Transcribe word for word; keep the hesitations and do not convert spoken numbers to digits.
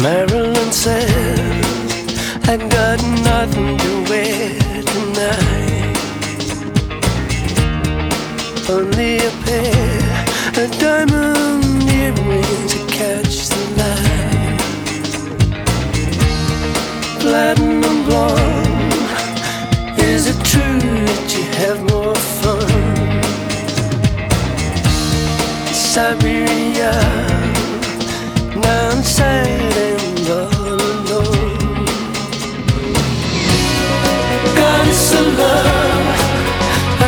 Marilyn says, I got nothing to wear tonight, only a pair of diamond earrings to catch the light. Platinum blonde, is it true that you have more fun? Siberia, now I'm sad and all alone. Goddess of love,